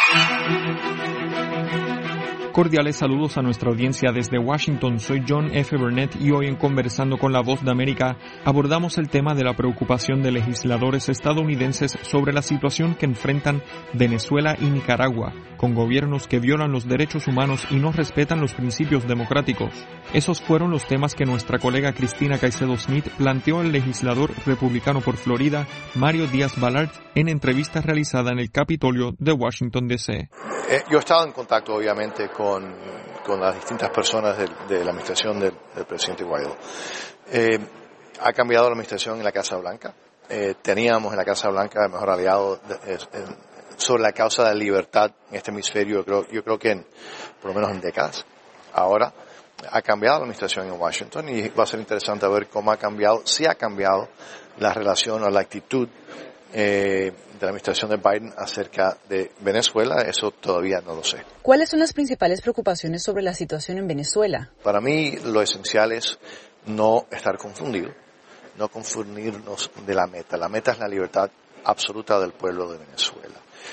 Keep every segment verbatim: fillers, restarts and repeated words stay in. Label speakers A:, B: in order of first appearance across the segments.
A: Cordiales saludos a nuestra audiencia desde Washington. Soy John F. Burnett y hoy en Conversando con la Voz de América abordamos el tema de la preocupación de legisladores estadounidenses sobre la situación que enfrentan Venezuela y Nicaragua, con gobiernos que violan los derechos humanos y no respetan los principios democráticos. Esos fueron los temas que nuestra colega Cristina Caicedo Smith planteó al legislador republicano por Florida, Mario Díaz-Balart, en entrevista realizada en el Capitolio de Washington, D C
B: Eh, yo he estado en contacto, obviamente, con, con las distintas personas de, de la administración del, del presidente Guaidó. Eh, ha cambiado la administración en la Casa Blanca. Eh, teníamos en la Casa Blanca el mejor aliado de, de, de, sobre la causa de la libertad en este hemisferio, yo creo, yo creo que en, por lo menos en décadas. Ahora ha cambiado la administración en Washington y va a ser interesante ver cómo ha cambiado, si ha cambiado la relación o la actitud eh, de la administración de Biden acerca de Venezuela. Eso todavía no lo sé.
C: ¿Cuáles son las principales preocupaciones sobre la situación en Venezuela?
B: Para mí lo esencial es no estar confundido, no confundirnos de la meta. La meta es la libertad absoluta del pueblo de Venezuela.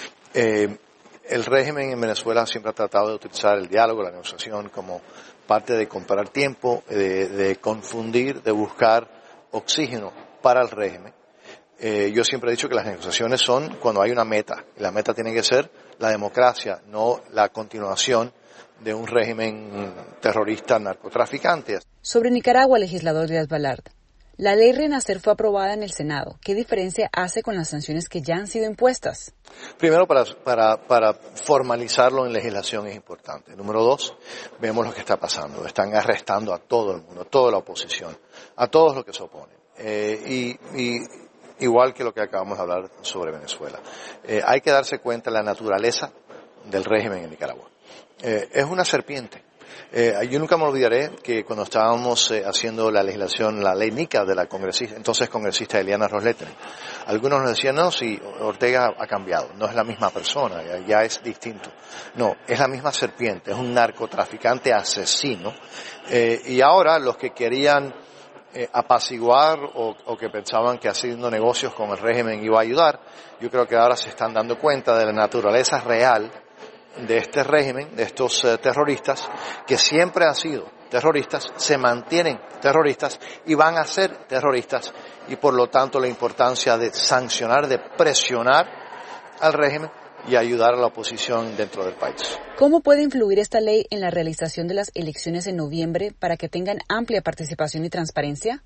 B: Eh, el régimen en Venezuela siempre ha tratado de utilizar el diálogo, la negociación como parte de comprar tiempo, de, de confundir, de buscar oxígeno para el régimen. Eh, yo siempre he dicho que las negociaciones son cuando hay una meta, y la meta tiene que ser la democracia, no la continuación de un régimen terrorista narcotraficante.
C: Sobre Nicaragua, legislador Díaz-Balart, la ley Renacer fue aprobada en el Senado. ¿Qué diferencia hace con las sanciones que ya han sido impuestas?
B: Primero, para, para, para formalizarlo en legislación es importante. Número dos, vemos lo que está pasando. Están arrestando a todo el mundo, a toda la oposición, a todos los que se oponen. Eh, y, y igual que lo que acabamos de hablar sobre Venezuela. Eh, hay que darse cuenta de la naturaleza del régimen en Nicaragua. Eh, es una serpiente. Eh, yo nunca me olvidaré que cuando estábamos eh, haciendo la legislación, la ley Nica de la congresista, entonces congresista Eliana Ros-Lehtinen, algunos nos decían, no, si Ortega ha cambiado, no es la misma persona, ya, ya es distinto. No, es la misma serpiente, es un narcotraficante asesino. Eh, y ahora los que querían Eh, apaciguar o, o que pensaban que haciendo negocios con el régimen iba a ayudar, yo creo que ahora se están dando cuenta de la naturaleza real de este régimen, de estos eh, terroristas, que siempre han sido terroristas, se mantienen terroristas y van a ser terroristas, y por lo tanto la importancia de sancionar, de presionar al régimen y ayudar a la oposición dentro del país.
C: ¿Cómo puede influir esta ley en la realización de las elecciones en noviembre para que tengan amplia participación y transparencia?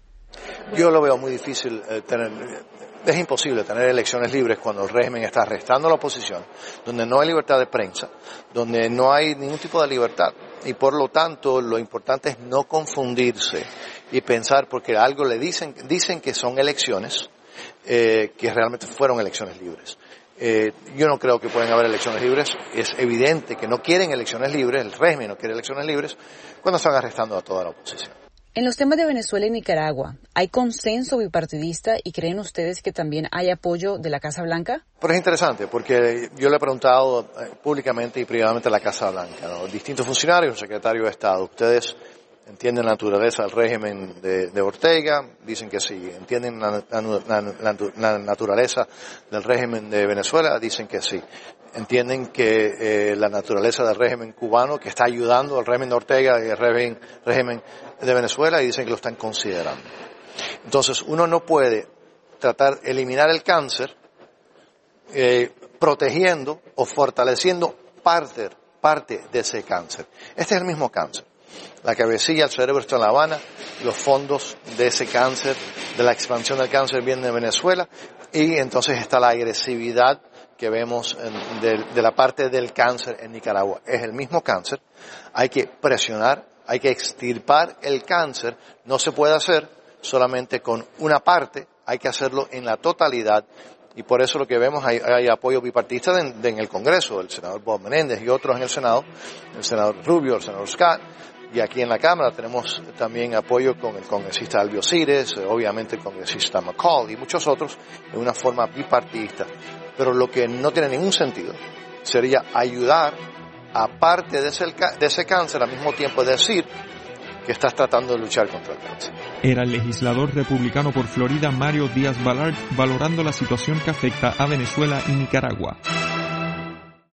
B: Yo lo veo muy difícil eh, tener, es imposible tener elecciones libres cuando el régimen está arrestando a la oposición, donde no hay libertad de prensa, donde no hay ningún tipo de libertad. Y por lo tanto, lo importante es no confundirse y pensar, porque algo le dicen, dicen que son elecciones, eh, que realmente fueron elecciones libres. Eh, yo no creo que pueden haber elecciones libres. Es evidente que no quieren elecciones libres, el régimen no quiere elecciones libres cuando están arrestando a toda la oposición.
C: En los temas de Venezuela y Nicaragua, ¿hay consenso bipartidista y creen ustedes que también hay apoyo de la Casa Blanca?
B: Pero es interesante porque yo le he preguntado eh, públicamente y privadamente a la Casa Blanca, ¿no? Distintos funcionarios, secretario de Estado, ¿ustedes entienden la naturaleza del régimen de, de Ortega? Dicen que sí. ¿Entienden la, la, la, la naturaleza del régimen de Venezuela? Dicen que sí. ¿Entienden que eh, la naturaleza del régimen cubano, que está ayudando al régimen de Ortega y al régimen, régimen de Venezuela? Y dicen que lo están considerando. Entonces, uno no puede tratar de eliminar el cáncer eh, protegiendo o fortaleciendo parte, parte de ese cáncer. Este es el mismo cáncer. La cabecilla, el cerebro está en La Habana, los fondos de ese cáncer, de la expansión del cáncer vienen de Venezuela, y entonces está la agresividad que vemos en, de, de la parte del cáncer en Nicaragua. Es el mismo cáncer, hay que presionar, hay que extirpar el cáncer, no se puede hacer solamente con una parte, hay que hacerlo en la totalidad. Y por eso lo que vemos, hay, hay apoyo bipartidista de, de, en el Congreso, el senador Bob Menéndez y otros en el Senado, el senador Rubio, el senador Scott, y aquí en la Cámara tenemos también apoyo con el congresista Albio Cires, obviamente el congresista McCall y muchos otros, de una forma bipartidista. Pero lo que no tiene ningún sentido sería ayudar a parte de ese, de ese cáncer, al mismo tiempo decir que estás tratando de luchar contra el cáncer.
A: Era el legislador republicano por Florida, Mario Díaz-Balart, valorando la situación que afecta a Venezuela y Nicaragua.